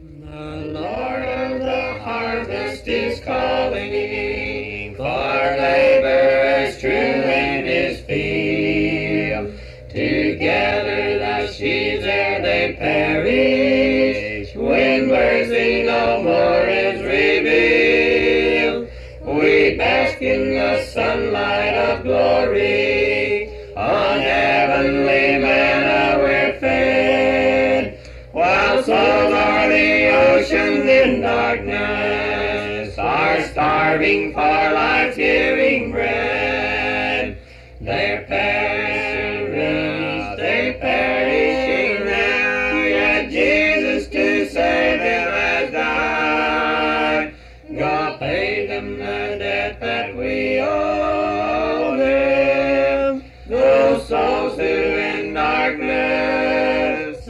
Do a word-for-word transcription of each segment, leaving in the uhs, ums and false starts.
The Lord of the harvest is calling for laborers true in his field. Together the sheaves ere they perish, when mercy no more is revealed. We bask in the sunlight of glory, on heavenly manna we're fed, while souls o'er the ocean in darkness are starving for life's giving bread. They're perishing, they're perishing now, yet Jesus to save them has died. God paid them the debt that we owe them, those souls who in darkness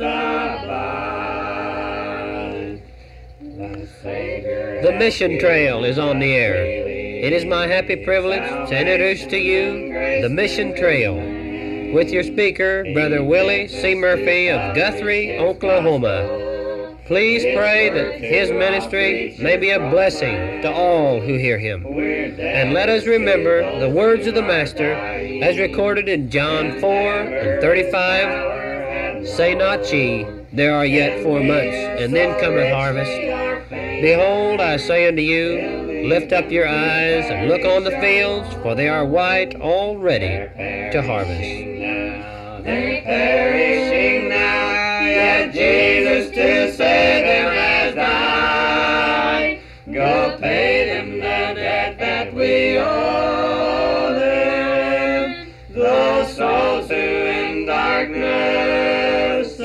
abide. The Savior The mission trail is on the air. It is my happy privilege to introduce to you the Mission Trail with your speaker, Brother Willie C. Murphy of Guthrie, Oklahoma. Please pray that his ministry may be a blessing to all who hear him. And let us remember the words of the Master as recorded in John four and thirty-five. Say not ye, there are yet four months, and then cometh harvest. Behold, I say unto you, lift up your eyes and look on the fields, for they are white already to harvest. They're perishing now, yet Jesus to save them has died. Go pay them the debt that we owe them, those souls who in darkness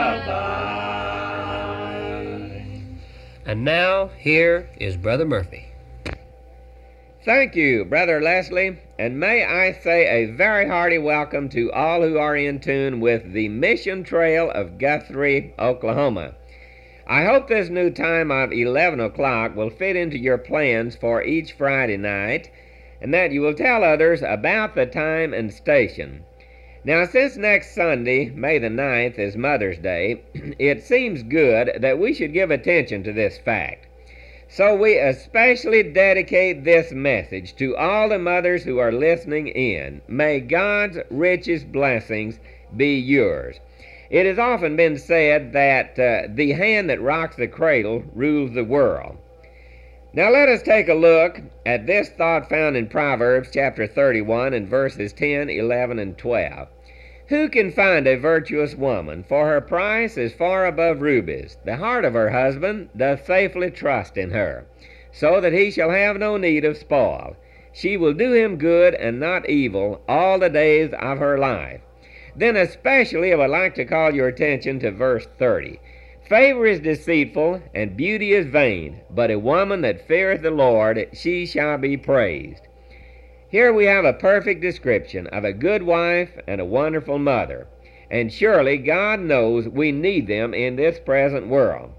abide. And now, here is Brother Murphy. Thank you, Brother Leslie, and may I say a very hearty welcome to all who are in tune with the Mission Trail of Guthrie, Oklahoma. I hope this new time of eleven o'clock will fit into your plans for each Friday night, and that you will tell others about the time and station. Now, since next Sunday, May the ninth, is Mother's Day, it seems good that we should give attention to this fact. So we especially dedicate this message to all the mothers who are listening in. May God's richest blessings be yours. It has often been said that uh, the hand that rocks the cradle rules the world. Now let us take a look at this thought found in Proverbs chapter thirty-one and verses ten, eleven, and twelve. Who can find a virtuous woman? For her price is far above rubies. The heart of her husband doth safely trust in her, so that he shall have no need of spoil. She will do him good and not evil all the days of her life. Then especially I would like to call your attention to verse thirty. Favor is deceitful, and beauty is vain, but a woman that feareth the Lord, she shall be praised. Here we have a perfect description of a good wife and a wonderful mother, and surely God knows we need them in this present world.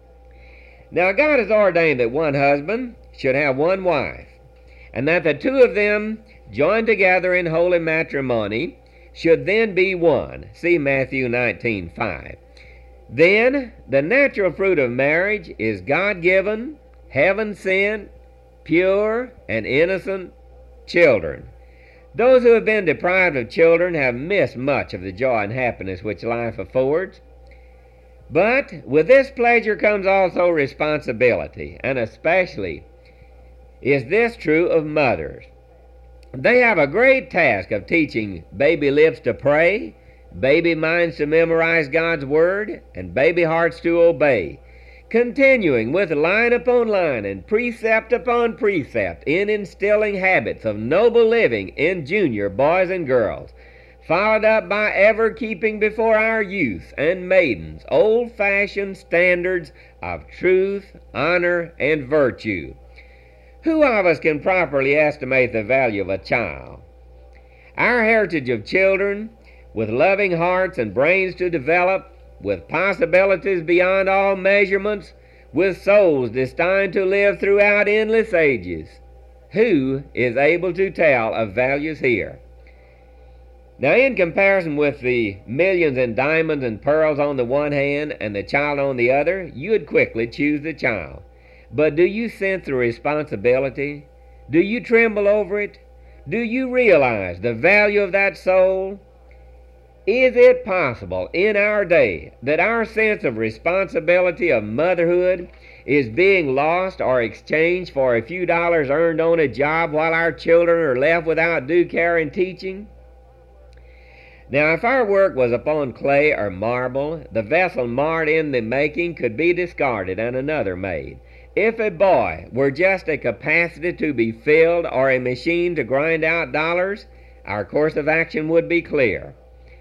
Now God has ordained that one husband should have one wife, and that the two of them, joined together in holy matrimony, should then be one. See Matthew nineteen five. Then the natural fruit of marriage is God-given, heaven-sent, pure, and innocent children. Those who have been deprived of children have missed much of the joy and happiness which life affords. But with this pleasure comes also responsibility, and especially is this true of mothers. They have a great task of teaching baby lips to pray, baby minds to memorize God's Word, and baby hearts to obey, continuing with line upon line and precept upon precept in instilling habits of noble living in junior boys and girls, followed up by ever keeping before our youth and maidens old-fashioned standards of truth, honor, and virtue. Who of us can properly estimate the value of a child? Our heritage of children, with loving hearts and brains to develop, with possibilities beyond all measurements, with souls destined to live throughout endless ages. Who is able to tell of values here? Now, in comparison with the millions in diamonds and pearls on the one hand and the child on the other, you would quickly choose the child. But do you sense the responsibility? Do you tremble over it? Do you realize the value of that soul? Is it possible in our day that our sense of responsibility of motherhood is being lost or exchanged for a few dollars earned on a job while our children are left without due care and teaching? Now, if our work was upon clay or marble, the vessel marred in the making could be discarded and another made. If a boy were just a capacity to be filled or a machine to grind out dollars, our course of action would be clear.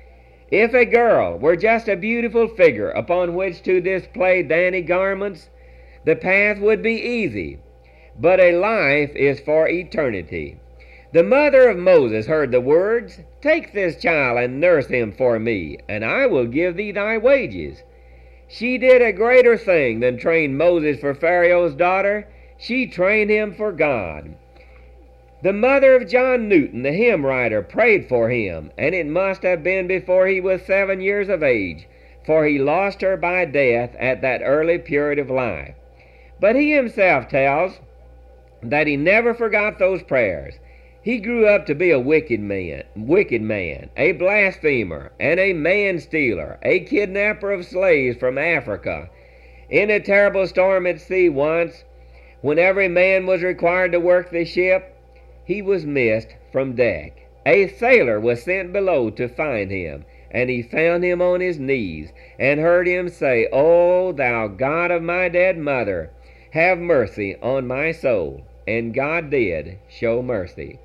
If a girl were just a beautiful figure upon which to display dainty garments, the path would be easy. But a life is for eternity. The mother of Moses heard the words, "Take this child and nurse him for me, and I will give thee thy wages." She did a greater thing than train Moses for Pharaoh's daughter. She trained him for God. The mother of John Newton, the hymn writer, prayed for him, and it must have been before he was seven years of age, for he lost her by death at that early period of life. But he himself tells that he never forgot those prayers. He grew up to be a wicked man, wicked man, a blasphemer, and a man-stealer, a kidnapper of slaves from Africa. In a terrible storm at sea once, when every man was required to work the ship, he was missed from deck. A sailor was sent below to find him, and he found him on his knees, and heard him say, "O thou God of my dead mother, have mercy on my soul." And God did show mercy.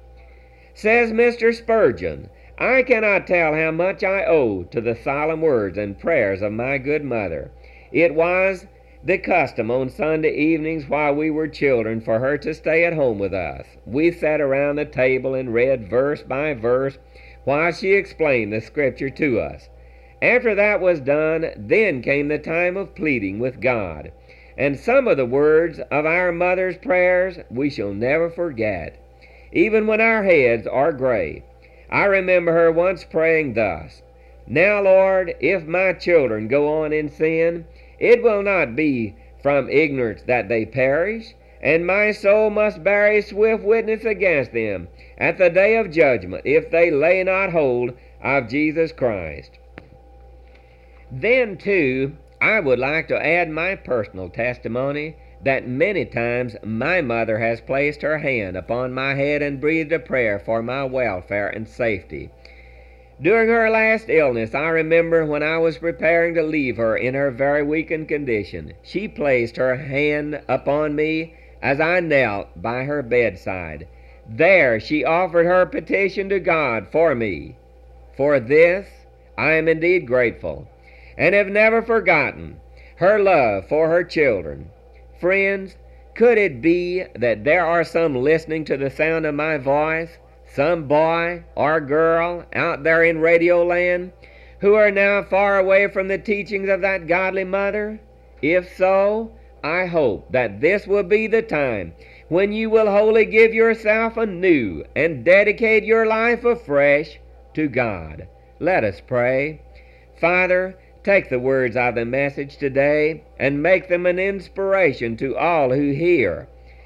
Says Mister Spurgeon, "I cannot tell how much I owe to the solemn words and prayers of my good mother. It was the custom on Sunday evenings while we were children for her to stay at home with us. We sat around the table and read verse by verse while she explained the Scripture to us. After that was done, then came the time of pleading with God. And some of the words of our mother's prayers we shall never forget, even when our heads are gray. I remember her once praying thus, "Now, Lord, if my children go on in sin, it will not be from ignorance that they perish, and my soul must bear a swift witness against them at the day of judgment, if they lay not hold of Jesus Christ." Then, too, I would like to add my personal testimony that many times my mother has placed her hand upon my head and breathed a prayer for my welfare and safety. During her last illness, I remember when I was preparing to leave her in her very weakened condition, she placed her hand upon me as I knelt by her bedside. There she offered her petition to God for me. For this I am indeed grateful, and have never forgotten her love for her children. Friends, could it be that there are some listening to the sound of my voice, some boy or girl out there in radio land, who are now far away from the teachings of that godly mother? If so, I hope that this will be the time when you will wholly give yourself anew and dedicate your life afresh to God. Let us pray. Father, take the words of the message today and make them an inspiration to all who hear.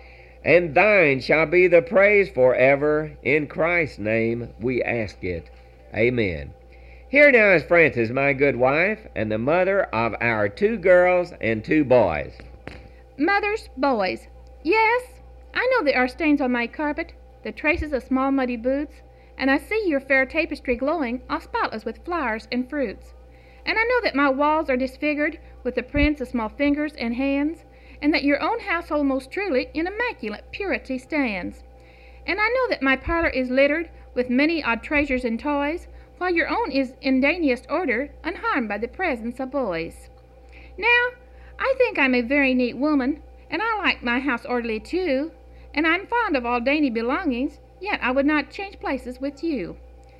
And thine shall be the praise forever. In Christ's name we ask it. Amen. Here now is Frances, my good wife, and the mother of our two girls and two boys. Mothers, boys. Yes, I know there are stains on my carpet, the traces of small muddy boots, and I see your fair tapestry glowing, all spotless with flowers and fruits. And I know that my walls are disfigured with the prints of small fingers and hands, and that your own household most truly in immaculate purity stands. And I know that my parlor is littered with many odd treasures and toys, while your own is in daintiest order, unharmed by the presence of boys. Now, I think I'm a very neat woman, and I like my house orderly too, and I'm fond of all dainty belongings, yet I would not change places with you.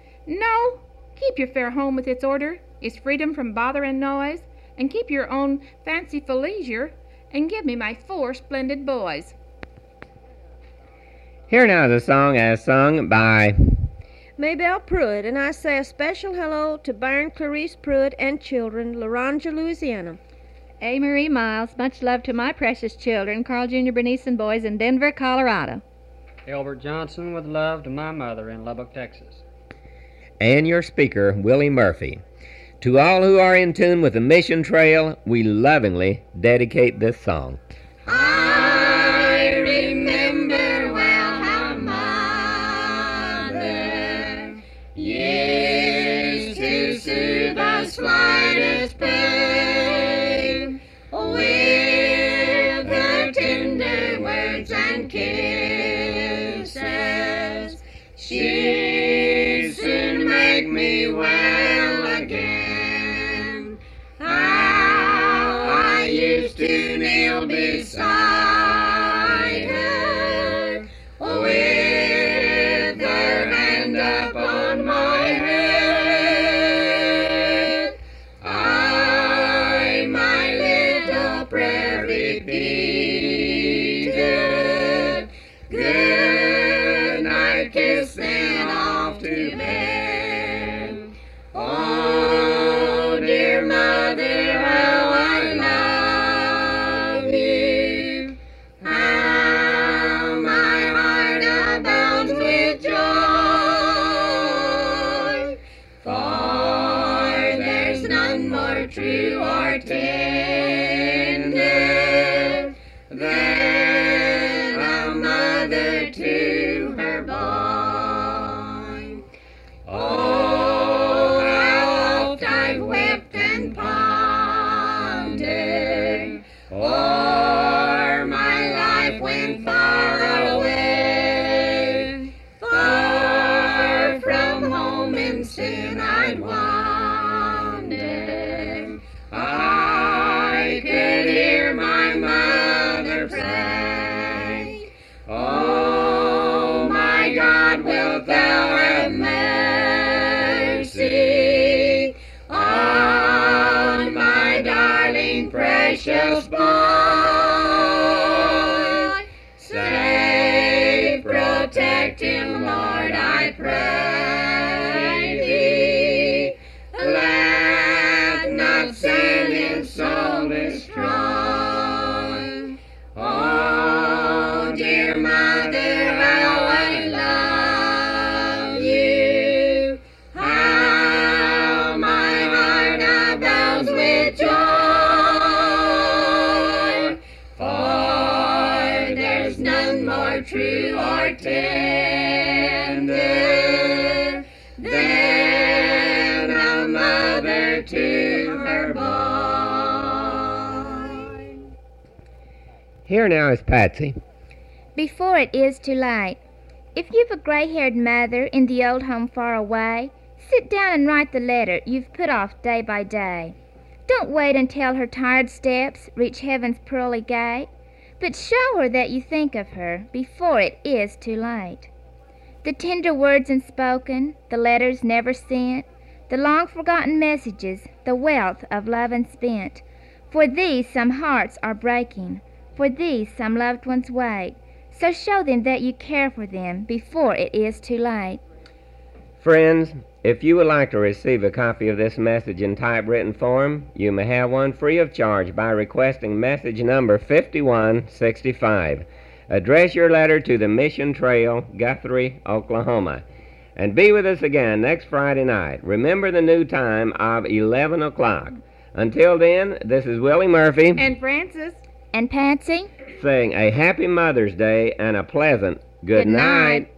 No, keep your fair home with its order, its freedom from bother and noise, and keep your own fanciful leisure, and give me my four splendid boys. Here now is a song as sung by Maybelle Pruitt, and I say a special hello to Baron Clarice Pruitt and children, Laranja, Louisiana. A. Marie Miles, much love to my precious children, Carl Junior Bernice and boys in Denver, Colorado. Albert Johnson, with love to my mother in Lubbock, Texas. And your speaker, Willie Murphy. To all who are in tune with the Mission Trail, we lovingly dedicate this song. I remember well how Mother used to soothe our slightest pain with her tender words and kisses. She'd soon make me well again. How I used to kneel beside her with her hand upon my head. I my little prayer repeated. Good night, kiss, then off to bed. Oh, dear mother, how I love you. How my heart abounds with joy. For there's none more true or tender than a mother to her boy. Oh, how oft I've wept and pondered o'er my life when far away, far from home in sin I'd wander. I could hear my mother pray, oh, my God, wilt thou have mercy on my darling precious boy. Save, protect him, Lord, I pray thee. Let not sin his soul destroy. Oh, dear mother, how I love you. How my heart abounds with joy. For there's none more true or tender than a mother to her boy. Here now is Patsy. Before it is too late. If you've a gray-haired mother in the old home far away, sit down and write the letter you've put off day by day. Don't wait until her tired steps reach heaven's pearly gate, but show her that you think of her before it is too late. The tender words unspoken, the letters never sent, the long-forgotten messages, the wealth of love unspent, for these some hearts are breaking, for these some loved ones wait. So show them that you care for them before it is too late. Friends, if you would like to receive a copy of this message in typewritten form, you may have one free of charge by requesting message number fifty-one sixty-five. Address your letter to the Mission Trail, Guthrie, Oklahoma. And be with us again next Friday night. Remember the new time of eleven o'clock. Until then, this is Willie Murphy And Francis. And Patsy? saying a happy Mother's Day and a pleasant good, Good night. night.